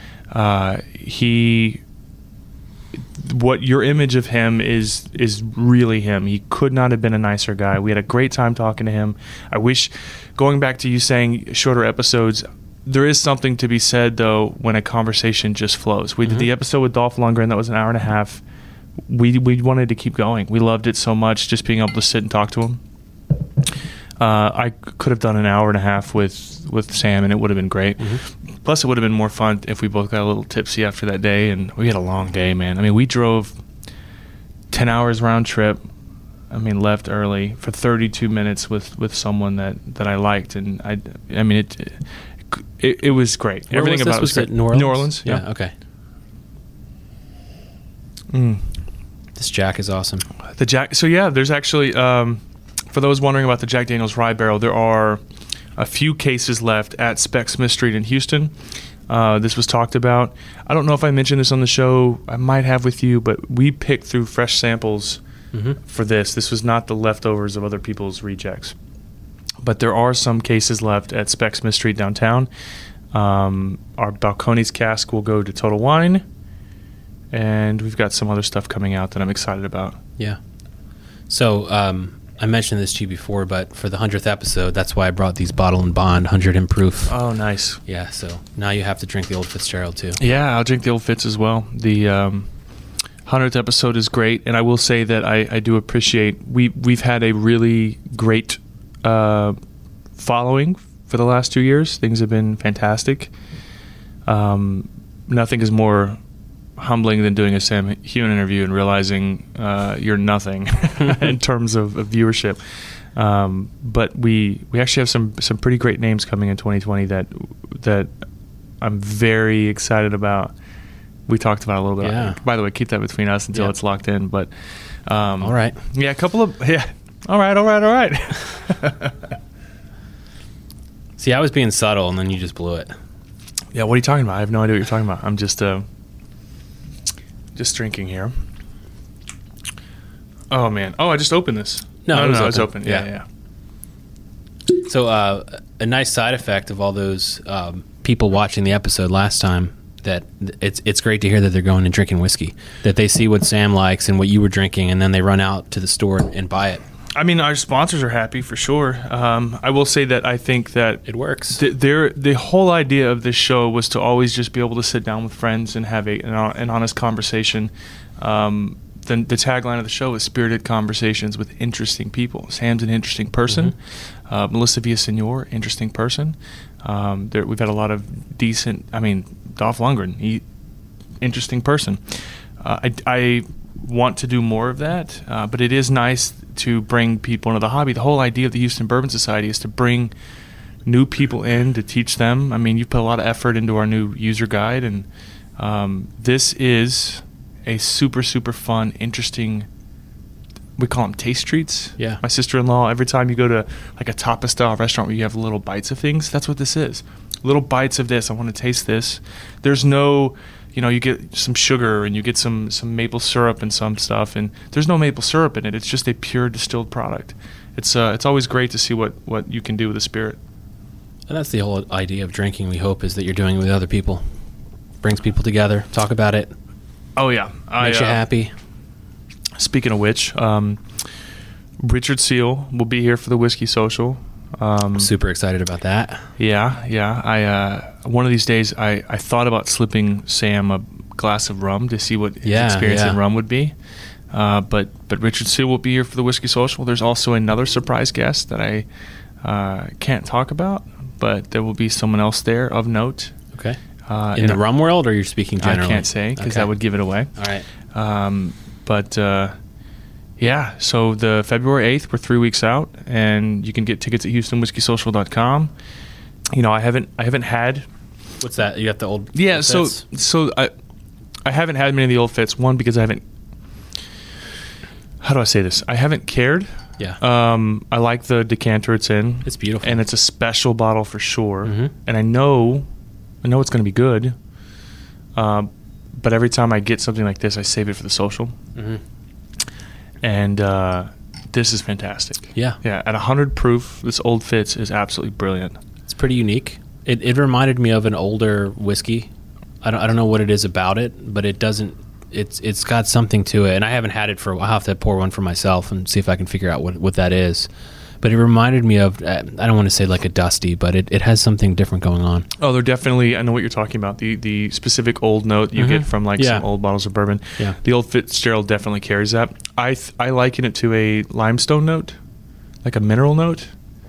what your image of him is really him. He could not have been a nicer guy. We had a great time talking to him. I wish, going back to you saying shorter episodes, there is something to be said, though, when a conversation just flows. We did the episode with Dolph Lundgren. That was an hour and a half. We wanted to keep going. We loved it so much, just being able to sit and talk to him. I could have done an hour and a half with Sam, and it would have been great. Mm-hmm. Plus, it would have been more fun if we both got a little tipsy after that day, and we had a long day, man. I mean, we drove 10 hours round trip. I mean, left early for 32 minutes with someone that I liked, and I mean, it was great. Where Everything was about it was great. New Orleans? New Orleans, yeah. Okay. This Jack is awesome. There's actually, for those wondering about the Jack Daniel's Rye Barrel, there are a few cases left at Spec Smith Street in Houston. This was talked about. I don't know if I mentioned this on the show. I might have with you, but we picked through fresh samples for this. This was not the leftovers of other people's rejects. But there are some cases left at Spec Smith Street downtown. Our Balcones cask will go to Total Wine. And we've got some other stuff coming out that I'm excited about. Yeah. So I mentioned this to you before, but for the 100th episode, that's why I brought these Bottle and Bond 100 proof. Oh, nice. Yeah, so now you have to drink the Old Fitzgerald, too. Yeah, I'll drink the Old Fitz as well. The 100th episode is great, and I will say that I do appreciate... We've had a really great following for the last 2 years. Things have been fantastic. Nothing is more humbling than doing a Sam Heughan interview and realizing you're nothing in terms of viewership. But we actually have some pretty great names coming in 2020 that I'm very excited about. We talked about it a little bit. Yeah. By the way, keep that between us until it's locked in. But all right. Yeah, a couple of All right. See, I was being subtle, and then you just blew it. Yeah, what are you talking about? I have no idea what you're talking about. I'm just just drinking here. Oh, man. Oh, I just opened this. No, it's open. Yeah. So a nice side effect of all those people watching the episode last time, that it's great to hear that they're going and drinking whiskey, that they see what Sam likes and what you were drinking, and then they run out to the store and buy it. I mean, our sponsors are happy for sure. I will say that I think that it works. The whole idea of this show was to always just be able to sit down with friends and have an honest conversation. The tagline of the show is spirited conversations with interesting people. Sam's an interesting person. Mm-hmm. Melissa Villasenor, interesting person. We've had a lot of decent. I mean, Dolph Lundgren, interesting person. I want to do more of that, but it is nice to bring people into the hobby. The whole idea of the Houston Bourbon Society is to bring new people in to teach them. I mean, you've put a lot of effort into our new user guide, and this is a super, super fun, interesting, we call them taste treats. Yeah. My sister-in-law, every time you go to like a tapas-style restaurant where you have little bites of things, that's what this is. Little bites of this. I want to taste this. There's no, you get some sugar and you get some maple syrup and some stuff, and there's no maple syrup in it. It's just a pure distilled product. It's always great to see what you can do with a spirit. And that's the whole idea of drinking, we hope, is that you're doing it with other people. Brings people together, talk about it. Oh, yeah. Makes you happy. Speaking of which, Richard Seal will be here for the Whiskey Social. Super excited about that. Yeah. One of these days, I thought about slipping Sam a glass of rum to see what his experience in rum would be. But Richard Seal will be here for the Whiskey Social. There's also another surprise guest that I can't talk about, but there will be someone else there of note. Okay. In the rum world, or you're speaking generally? I can't say, because that would give it away. All right. So the February 8th, we're 3 weeks out, and you can get tickets at HoustonWhiskeySocial.com. I haven't had. What's that? You got the old? Yeah. Old so fits? so I haven't had many of the old fits. One, because I haven't. How do I say this? I haven't cared. Yeah. I like the decanter it's in. It's beautiful, and it's a special bottle for sure. Mm-hmm. And I know it's going to be good. But every time I get something like this, I save it for the social. Mm-hmm. And this is fantastic. Yeah. At 100 proof, this Old Fitz is absolutely brilliant. It's pretty unique. It reminded me of an older whiskey. I don't know what it is about it, but it doesn't. It's got something to it, and I haven't had it for a while. I'll have to pour one for myself and see if I can figure out what that is. But it reminded me of, I don't want to say like a Dusty, but it has something different going on. Oh, they're definitely, I know what you're talking about. The specific old note you get from some old bottles of bourbon. Yeah. The Old Fitzgerald definitely carries that. I liken it to a limestone note, like a mineral note.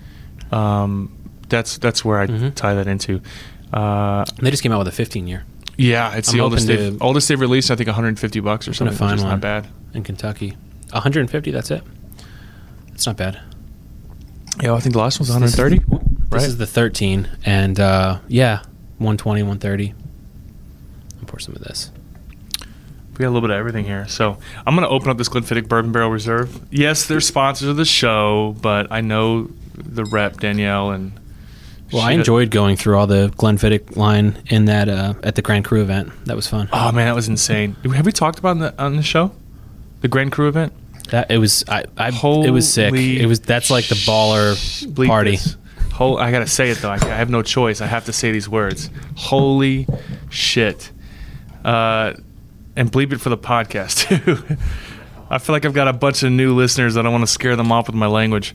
That's where I tie that into. They just came out with a 15-year. Yeah, it's the oldest they've released. I think $150 or something. Which is not bad in Kentucky. $150. That's it. It's not bad. Yeah, I think the last one's 130. This is the 13, and 120, 130. I'll pour some of this. We got a little bit of everything here. So I'm going to open up this Glenfiddich Bourbon Barrel Reserve. Yes, they're sponsors of the show, but I know the rep, Danielle, and... Well, I enjoyed going through all the Glenfiddich line in that at the Grand Cru event. That was fun. Oh, man, that was insane. Have we talked about on the show? The Grand Cru event? It was it was sick. That's like the baller party. I gotta say it though. I have no choice. I have to say these words. Holy shit! And bleep it for the podcast too. I feel like I've got a bunch of new listeners that I want to scare them off with my language.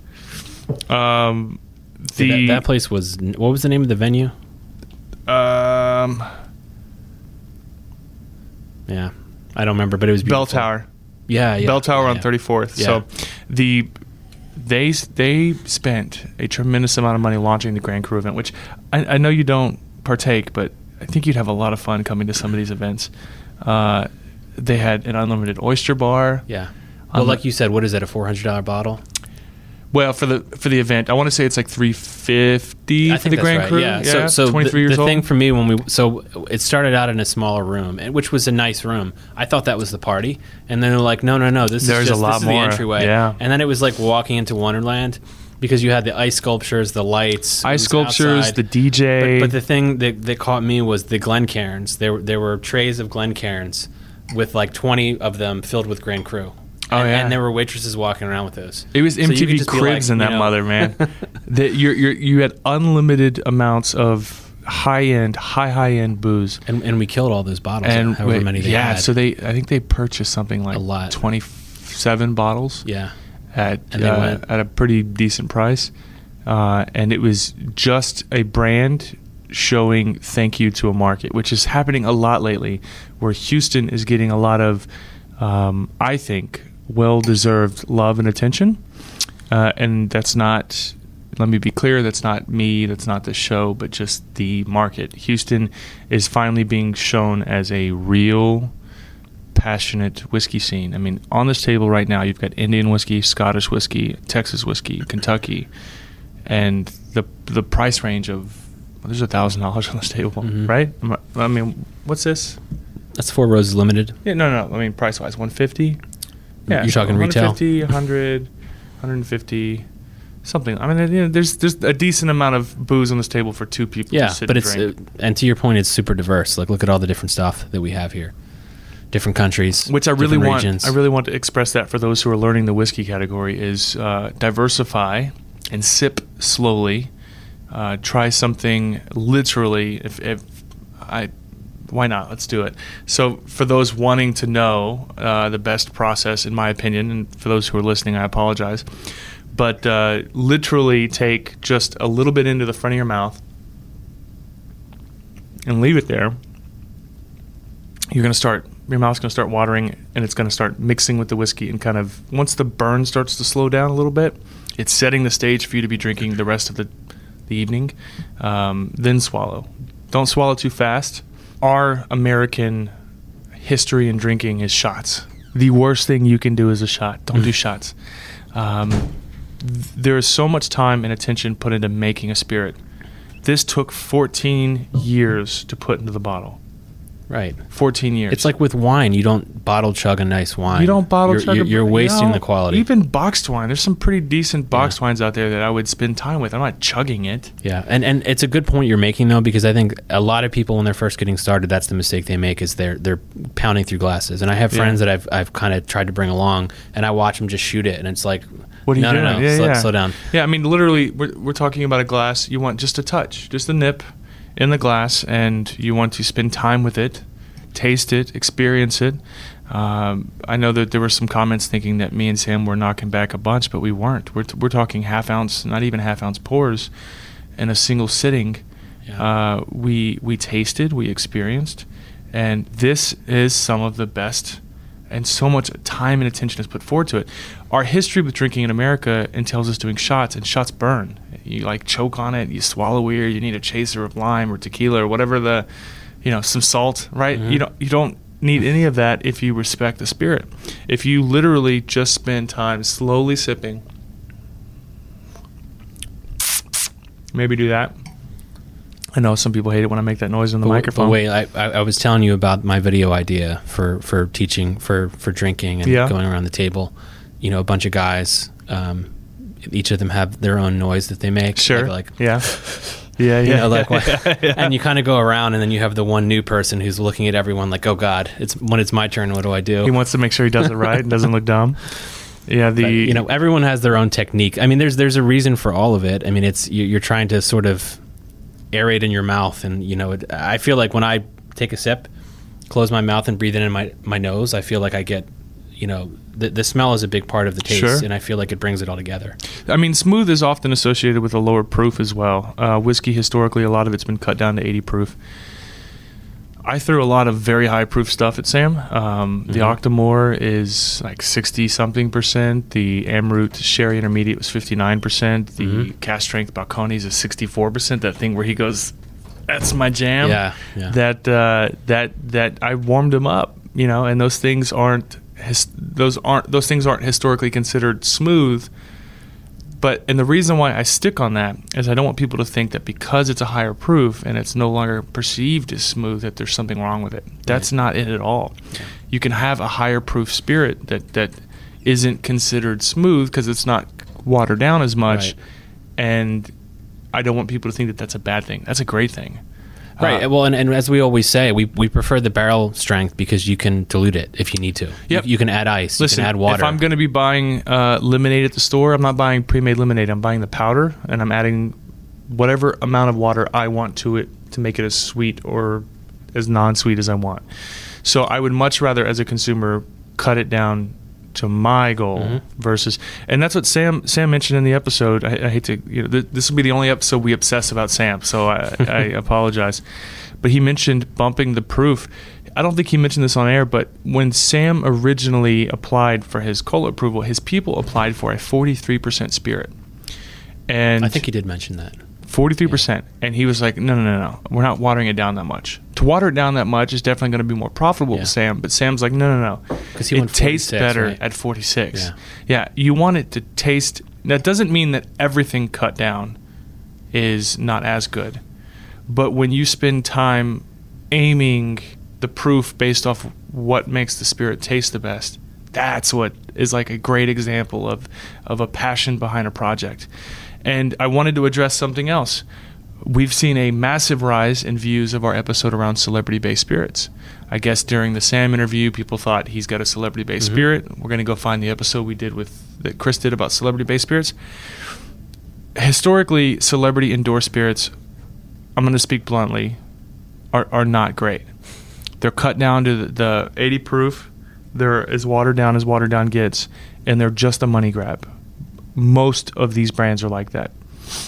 That place was. What was the name of the venue? Yeah, I don't remember, but it was beautiful. Bell Tower. Yeah. Bell Tower on 34th. Yeah. So they spent a tremendous amount of money launching the Grand Cru event, which I know you don't partake, but I think you'd have a lot of fun coming to some of these events. They had an unlimited oyster bar. Yeah. Well, like you said, what is that, a $400 bottle? Well, for the event, I want to say it's like $350 for the Grand Cru. Yeah. So 23 years old. The thing for me it started out in a smaller room, which was a nice room. I thought that was the party, and then they're like, no, this is the entryway. Yeah. And then it was like walking into Wonderland because you had the ice sculptures, the lights, outside. the DJ. But the thing that caught me was the Glencairns. There were trays of Glencairns with like 20 of them filled with Grand Cru. And there were waitresses walking around with those. It was MTV Cribs in that mother, man. That you had unlimited amounts of high-end booze, and we killed all those bottles. And however many they had. So I think they purchased something like a lot. 27 bottles. Yeah, at a pretty decent price, and it was just a brand showing thank you to a market, which is happening a lot lately, where Houston is getting a lot of, I think, well-deserved love and attention, and that's not, let me be clear, that's not me, that's not the show, but just the market. Houston is finally being shown as a real passionate whiskey scene. I mean, on this table right now, you've got Indian whiskey, Scottish whiskey, Texas whiskey, Kentucky, and the price range of, there's $1,000 on this table, right? I mean, what's this? That's Four Roses Limited. Yeah, no. I mean, price-wise, $150. Yeah, you're talking retail. $150, $100, $150, something. I mean, there's a decent amount of booze on this table for two people. Yeah, to sit but and drink. And to your point, it's super diverse. Like, look at all the different stuff that we have here, different countries, which I really want. Regions. I really want to express that for those who are learning the whiskey category is diversify and sip slowly. Try something literally. Why not? Let's do it. So for those wanting to know the best process, in my opinion, and for those who are listening, I apologize, but literally take just a little bit into the front of your mouth and leave it there. Your mouth's going to start watering, and it's going to start mixing with the whiskey, and kind of once the burn starts to slow down a little bit, it's setting the stage for you to be drinking the rest of the evening. Then swallow. Don't swallow too fast. Our American history in drinking is shots. The worst thing you can do is a shot. Don't do shots. There is so much time and attention put into making a spirit. This took 14 years to put into the bottle. Right. 14 years. It's like with wine. You don't bottle chug a nice wine. You don't bottle chug. You're wasting the quality. Even boxed wine. There's some pretty decent boxed wines out there that I would spend time with. I'm not chugging it. Yeah, and it's a good point you're making, though, because I think a lot of people, when they're first getting started, that's the mistake they make, is they're pounding through glasses. And I have friends that I've kind of tried to bring along, and I watch them just shoot it, and it's like, what are you doing? No, slow down. Yeah, I mean, literally, we're talking about a glass. You want just a touch, just a nip in the glass, and you want to spend time with it. Taste it, experience it. I know that there were some comments thinking that me and Sam were knocking back a bunch, but we weren't. We're talking half ounce, not even half ounce pours in a single sitting. Yeah. We tasted, we experienced, and this is some of the best, and so much time and attention is put forward to it. Our history with drinking in America entails us doing shots, and shots burn. You like choke on it, you swallow weird, you need a chaser of lime or tequila or whatever some salt, right? Mm-hmm. You don't need any of that if you respect the spirit. If you literally just spend time slowly sipping, maybe do that. I know some people hate it when I make that noise on the microphone. But wait, I was telling you about my video idea for teaching, for drinking and going around the table. A bunch of guys, each of them have their own noise that they make. Sure. And you kind of go around, and then you have the one new person who's looking at everyone like, oh God, when it's my turn, what do I do? He wants to make sure he does it right and doesn't look dumb. Yeah, but, everyone has their own technique. I mean, there's a reason for all of it. I mean, it's you're trying to sort of aerate in your mouth, and I feel like when I take a sip, close my mouth and breathe in my nose, I feel like I get, the smell is a big part of the taste, sure. And I feel like it brings it all together. I mean, smooth is often associated with a lower proof as well. Whiskey, historically, a lot of it's been cut down to 80 proof. I threw a lot of very high proof stuff at Sam. The Octomore is like 60-something%. The Amroot Sherry Intermediate was 59%. The Cask Strength Balcones is 64%. That thing where he goes, that's my jam. Yeah. That I warmed him up, and those things aren't historically considered smooth. And the reason why I stick on that is I don't want people to think that because it's a higher proof and it's no longer perceived as smooth that there's something wrong with it. That's not it at all. Yeah. You can have a higher proof spirit that isn't considered smooth because it's not watered down as much. Right. And I don't want people to think that that's a bad thing. That's a great thing. Right. Well, and as we always say, we prefer the barrel strength because you can dilute it if you need to. Yep. You can add ice. Listen, you can add water. If I'm going to be buying lemonade at the store, I'm not buying pre-made lemonade. I'm buying the powder, and I'm adding whatever amount of water I want to it to make it as sweet or as non-sweet as I want. So I would much rather, as a consumer, cut it down to my goal versus, and that's what Sam mentioned in the episode. I hate to, this will be the only episode we obsess about Sam, so I apologize. But he mentioned bumping the proof. I don't think he mentioned this on air, but when Sam originally applied for his cola approval, his people applied for a 43% spirit. And I think he did mention that. 43%. Yeah. And he was like, no. We're not watering it down that much. To water it down that much is definitely going to be more profitable with Sam. But Sam's like, no. Because he went 46, tastes better at 46. Yeah, you want it to taste. That doesn't mean that everything cut down is not as good. But when you spend time aiming the proof based off what makes the spirit taste the best, that's what is like a great example of a passion behind a project. And I wanted to address something else. We've seen a massive rise in views of our episode around celebrity-based spirits. I guess during the Sam interview, people thought he's got a celebrity-based spirit. We're going to go find the episode that Chris did about celebrity-based spirits. Historically, celebrity-endorsed spirits, I'm going to speak bluntly, are not great. They're cut down to the 80 proof. They're as watered down gets, and they're just a money grab. Most of these brands are like that.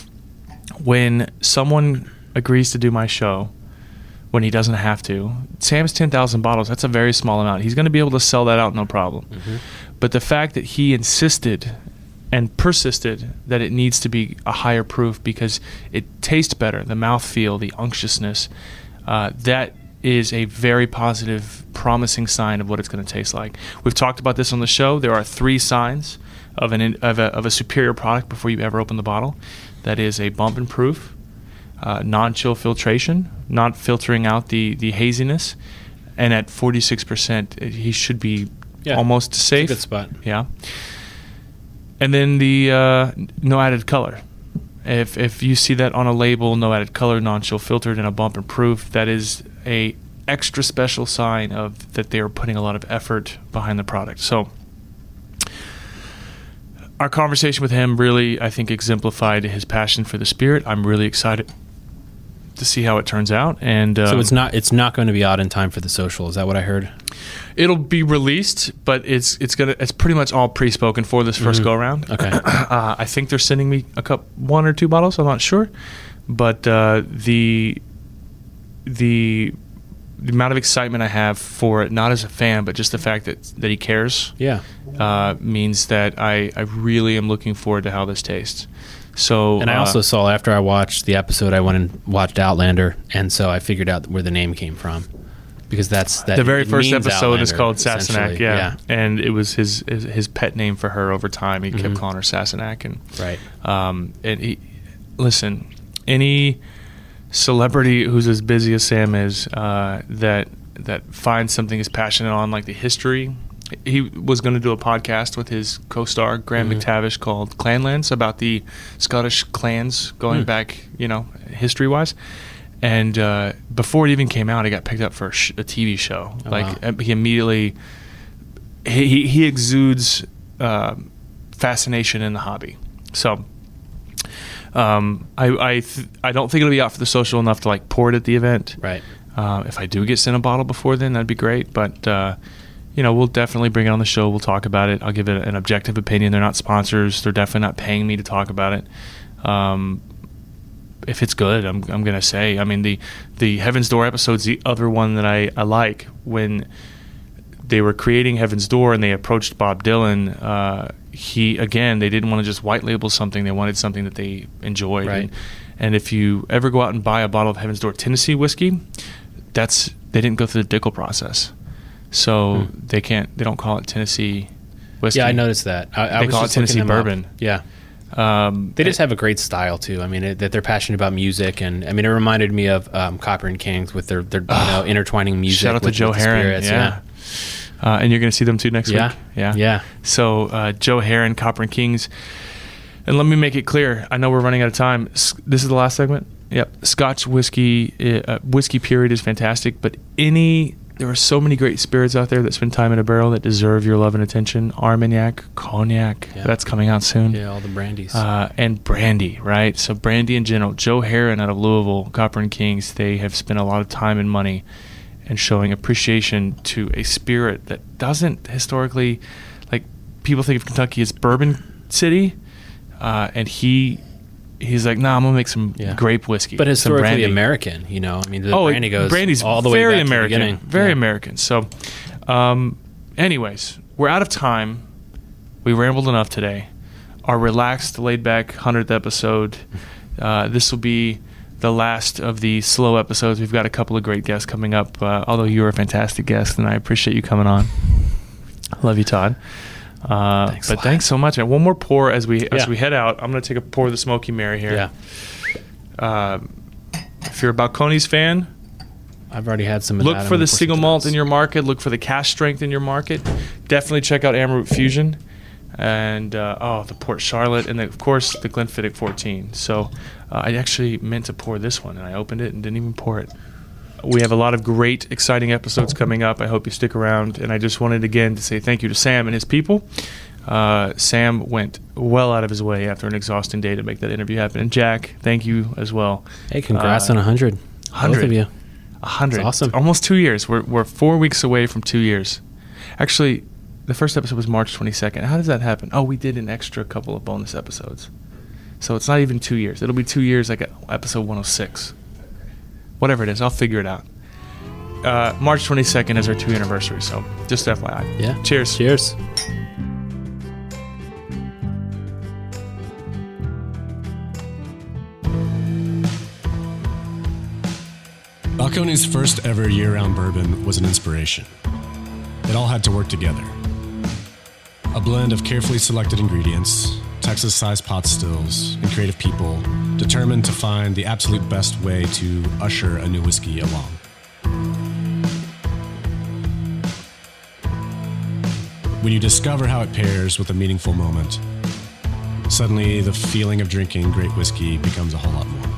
When someone agrees to do my show, when he doesn't have to, Sam's 10,000 bottles, that's a very small amount. He's going to be able to sell that out, no problem. But the fact that he insisted and persisted that it needs to be a higher proof because it tastes better, the mouthfeel, the unctuousness, that is a very positive, promising sign of what it's going to taste like. We've talked about this on the show. There are 3 signs of a superior product before you ever open the bottle. That is a bump and proof, non-chill filtration, not filtering out the haziness, and at 46%, he should be almost safe. It's a good spot. Yeah. And then the no added color. If you see that on a label, no added color, non-chill filtered, and a bump and proof, that is a extra special sign of that they are putting a lot of effort behind the product. So our conversation with him really, I think, exemplified his passion for the spirit. I'm really excited to see how it turns out. And so it's not going to be out in time for the social. Is that what I heard? It'll be released, but it's pretty much all pre-spoken for this first go around. Okay. I think they're sending me 1 or 2 bottles. I'm not sure, but the amount of excitement I have for it, not as a fan, but just the fact that he cares, means that I really am looking forward to how this tastes. So, and I also saw, after I watched the episode, I went and watched Outlander, and so I figured out where the name came from, because that's the very first episode Outlander, is called Sassenach, and it was his pet name for her over time. He kept calling her Sassenach, and and he, listen, any celebrity who's as busy as Sam is, that finds something he's passionate on, like the history. He was going to do a podcast with his co-star Graham McTavish called Clanlands, about the Scottish clans going back, history-wise. And before it even came out, it got picked up for a TV show. He immediately he exudes fascination in the hobby. So I don't think it'll be out for the social enough to pour it at the event. Right. If I do get sent a bottle before then, that'd be great. But we'll definitely bring it on the show. We'll talk about it. I'll give it an objective opinion. They're not sponsors. They're definitely not paying me to talk about it. If it's good, I'm going to say. I mean, the Heaven's Door episode's the other one that I like. When they were creating Heaven's Door and they approached Bob Dylan, they didn't want to just white label something. They wanted something that they enjoyed. Right. And if you ever go out and buy a bottle of Heaven's Door Tennessee whiskey, they didn't go through the Dickel process. So they don't call it Tennessee whiskey. Yeah, I noticed that. They call it Tennessee bourbon. Yeah. They just have a great style too. I mean, that they're passionate about music, and I mean, it reminded me of Copper and Kings with their intertwining music. Shout out to Joe Herron. Yeah. And you're going to see them too next week. Yeah. So Joe Herron, Copper and Kings, and let me make it clear. I know we're running out of time. This is the last segment. Yep. Scotch whiskey, whiskey period is fantastic, but there are so many great spirits out there that spend time in a barrel that deserve your love and attention. Armagnac, Cognac, that's coming out soon. Yeah, all the brandies. And brandy, right? So brandy in general. Joe Herron out of Louisville, Copper and Kings, they have spent a lot of time and money and showing appreciation to a spirit that doesn't historically, like, people think of Kentucky as Bourbon City, and he's like, nah, I'm gonna make some grape whiskey, but historically American. You know, I mean, the brandy goes brandy's all the way back American, to the beginning. Very American. So, anyways, we're out of time. We rambled enough today. Our relaxed, laid back 100th episode. This will be the last of the slow episodes. We've got a couple of great guests coming up. Although you're a fantastic guest, and I appreciate you coming on. I love you, Todd. Thanks so much. And one more pour as we head out. I'm going to take a pour of the Smoky Mary here. Yeah. If you're a Balcones fan, I've already had some. Look for the single malt in your market. Look for the cask strength in your market. Definitely check out Amroot Fusion, and the Port Charlotte, and of course the Glenfiddich 14. So I actually meant to pour this one, and I opened it and didn't even pour it. We have a lot of great, exciting episodes coming up. I hope you stick around. And I just wanted, again, to say thank you to Sam and his people. Sam went well out of his way after an exhausting day to make that interview happen. And Jack, thank you as well. Hey, congrats on 100. 100. Both of you. 100. That's awesome. Almost 2 years. We're 4 weeks away from 2 years. Actually, the first episode was March 22nd. How does that happen? Oh, we did an extra couple of bonus episodes. So it's not even 2 years. It'll be 2 years like episode 106. Whatever it is, I'll figure it out. March 22nd is our 2 anniversary, so just FYI. Yeah. Cheers. Cheers. Balcones' first ever year-round bourbon was an inspiration. It all had to work together. A blend of carefully selected ingredients, Texas-sized pot stills, and creative people determined to find the absolute best way to usher a new whiskey along. When you discover how it pairs with a meaningful moment, suddenly the feeling of drinking great whiskey becomes a whole lot more.